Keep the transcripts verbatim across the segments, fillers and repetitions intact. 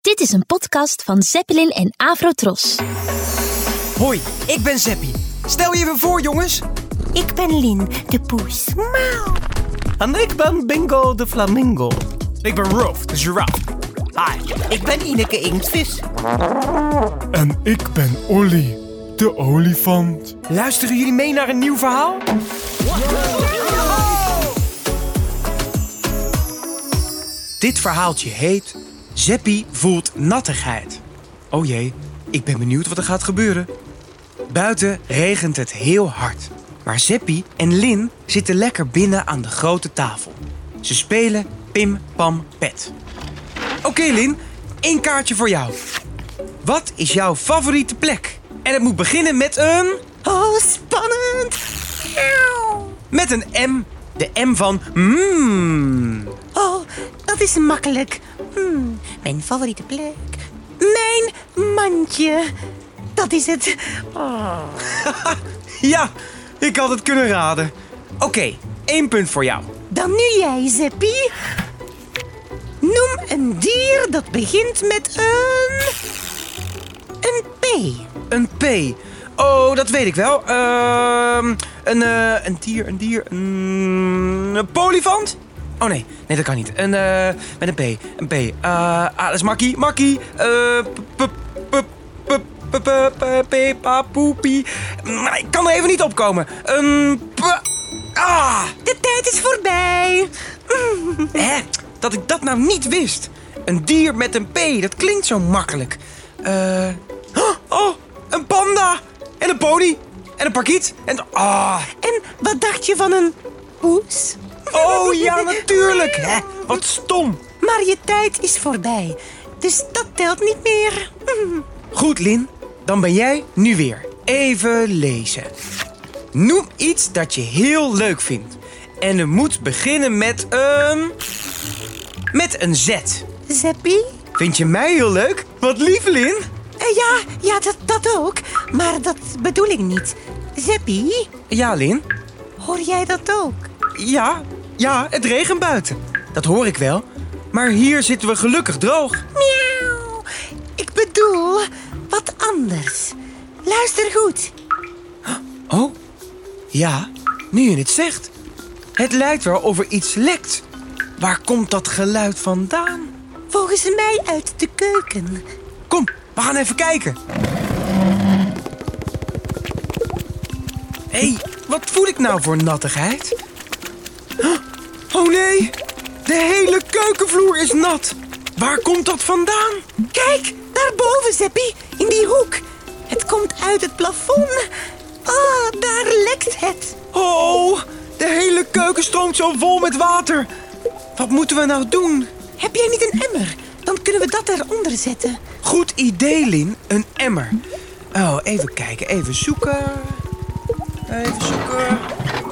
Dit is een podcast van Zeppelin en Avrotros. Hoi, ik ben Zeppie. Stel je even voor, jongens. Ik ben Lin, de poes. Miauw. En ik ben Bingo de flamingo. Ik ben Rolf, de giraffe. Hi, ik ben Ineke Inktvis. En ik ben Olly, de olifant. Luisteren jullie mee naar een nieuw verhaal? Dit verhaaltje heet Zeppie voelt nattigheid. Oh jee, ik ben benieuwd wat er gaat gebeuren. Buiten regent het heel hard. Maar Zeppie en Lin zitten lekker binnen aan de grote tafel. Ze spelen Pim Pam Pet. Oké okay, Lin, één kaartje voor jou. Wat is jouw favoriete plek? En het moet beginnen met een... Oh, spannend. Met een M. De M van mmm. Oh, dat is makkelijk. Hmm, mijn favoriete plek. Mijn mandje. Dat is het. Oh. Ja, ik had het kunnen raden. Oké, okay, één punt voor jou. Dan nu jij, Zeppie. Noem een dier dat begint met een... Een P. Een P. Oh, dat weet ik wel. Uh, een, uh, een dier, een dier, een, een polifant? Oh nee, nee dat kan niet. Een, uh, met een P, een P. Uh, ah, dat is makkie, makkie. Uh, Pepa, poepie. Ik kan er even niet opkomen. Een... Ah! De tijd is voorbij. Hè? Dat ik dat nou niet wist. Een dier met een P, dat klinkt zo makkelijk. Eh... Uh... Oh, een panda. En een pony. En een parkiet. En... Ah. En wat dacht je van een poes? Oh ja, natuurlijk. Hè? Wat stom. Maar je tijd is voorbij. Dus dat telt niet meer. Goed, Lin. Dan ben jij nu weer. Even lezen. Noem iets dat je heel leuk vindt. En het moet beginnen met een... Met een Z. Zeppie? Vind je mij heel leuk? Wat lief, Lin. Uh, ja, ja dat, dat ook. Maar dat bedoel ik niet. Zeppie? Ja, Lin? Hoor jij dat ook? Ja, ja, het regent buiten. Dat hoor ik wel. Maar hier zitten we gelukkig droog. Miauw. Ik bedoel, wat anders. Luister goed. Oh, ja, nu je het zegt. Het lijkt wel of er iets lekt. Waar komt dat geluid vandaan? Volgens mij uit de keuken. Kom, we gaan even kijken. Hé, hey, wat voel ik nou voor nattigheid? Oh nee, de hele keukenvloer is nat. Waar komt dat vandaan? Kijk, daarboven, Zeppie, in die hoek. Het komt uit het plafond. Oh, daar lekt het. Oh, de hele keuken stroomt zo vol met water. Wat moeten we nou doen? Heb jij niet een emmer? Dan kunnen we dat eronder zetten. Goed idee, Lin. Een emmer. Oh, even kijken. Even zoeken. Even zoeken.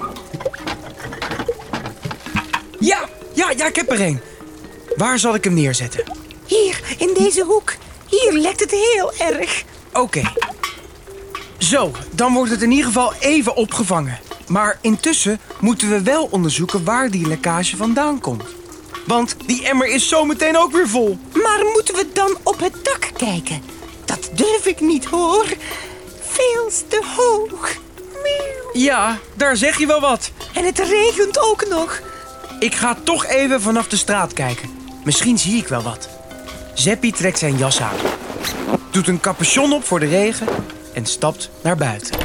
Ja, ja, ja, ik heb er een. Waar zal ik hem neerzetten? Hier, in deze hoek. Hier lekt het heel erg. Oké. Okay. Zo, dan wordt het in ieder geval even opgevangen. Maar intussen moeten we wel onderzoeken waar die lekkage vandaan komt. Want die emmer is zo meteen ook weer vol. Maar moeten we dan op het dak kijken? Dat durf ik niet, hoor. Veel te hoog. Ja, daar zeg je wel wat. En het regent ook nog. Ik ga toch even vanaf de straat kijken. Misschien zie ik wel wat. Zeppie trekt zijn jas aan. Doet een capuchon op voor de regen en stapt naar buiten.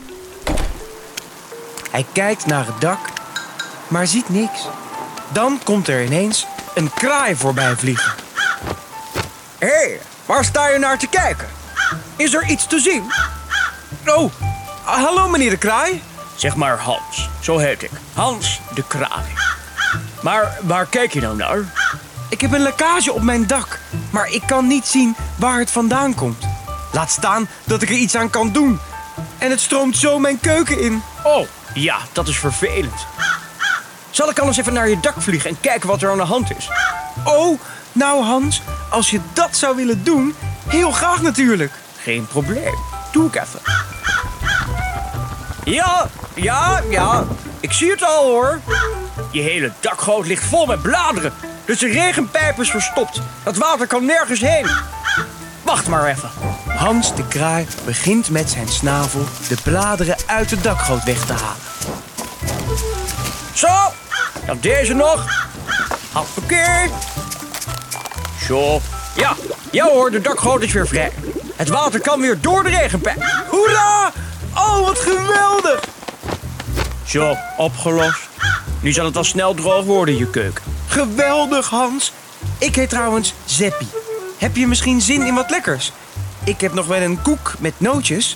Hij kijkt naar het dak, maar ziet niks. Dan komt er ineens een kraai voorbij vliegen. Hé, hey, waar sta je naar te kijken? Is er iets te zien? Oh, hallo meneer de kraai. Zeg maar Hans, zo heet ik. Hans de kraai. Maar waar kijk je nou naar? Ik heb een lekkage op mijn dak, maar ik kan niet zien waar het vandaan komt. Laat staan dat ik er iets aan kan doen. En het stroomt zo mijn keuken in. Oh, ja, dat is vervelend. Zal ik anders even naar je dak vliegen en kijken wat er aan de hand is? Oh, nou Hans, als je dat zou willen doen, heel graag natuurlijk. Geen probleem, doe ik even. Ja, ja, ja, ik zie het al hoor. Je hele dakgoot ligt vol met bladeren. Dus de regenpijp is verstopt. Dat water kan nergens heen. Wacht maar even. Hans de kraai begint met zijn snavel de bladeren uit de dakgoot weg te halen. Zo, dan deze nog. Hoppakee. Zo, ja, ja hoor, de dakgoot is weer vrij. Het water kan weer door de regenpijp. Hoera! Oh, wat geweldig! Zo, opgelost. Nu zal het wel snel droog worden in je keuken. Geweldig, Hans. Ik heet trouwens Zeppie. Heb je misschien zin in wat lekkers? Ik heb nog wel een koek met nootjes.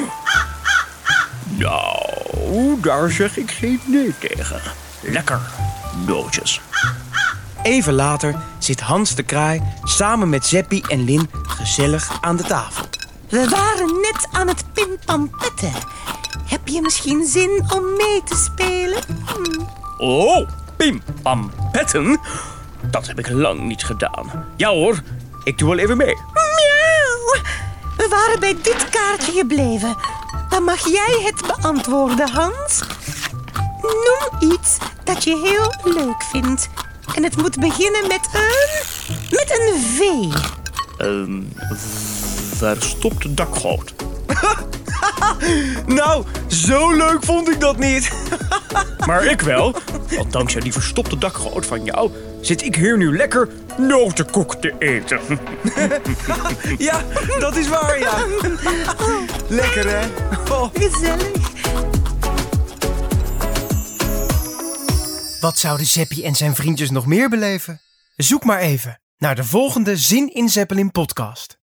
Nou, daar zeg ik geen nee tegen. Lekker, nootjes. Even later zit Hans de kraai samen met Zeppie en Lin gezellig aan de tafel. We waren net aan het pimpampetten. Heb je misschien zin om mee te spelen? Hm. Oh, pim, pam, petten? Dat heb ik lang niet gedaan. Ja hoor, ik doe wel even mee. Miauw! We waren bij dit kaartje gebleven. Dan mag jij het beantwoorden, Hans. Noem iets dat je heel leuk vindt. En het moet beginnen met een... met een V. Ehm, verstopte dakgoot. Nou, zo leuk vond ik dat niet. Maar ik wel, want dankzij die verstopte dakgoot van jou zit ik hier nu lekker notenkoek te eten. Ja, dat is waar, ja. Lekker, hè? Oh. Gezellig. Wat zouden Zeppie en zijn vriendjes nog meer beleven? Zoek maar even naar de volgende Zin in Zeppelin podcast.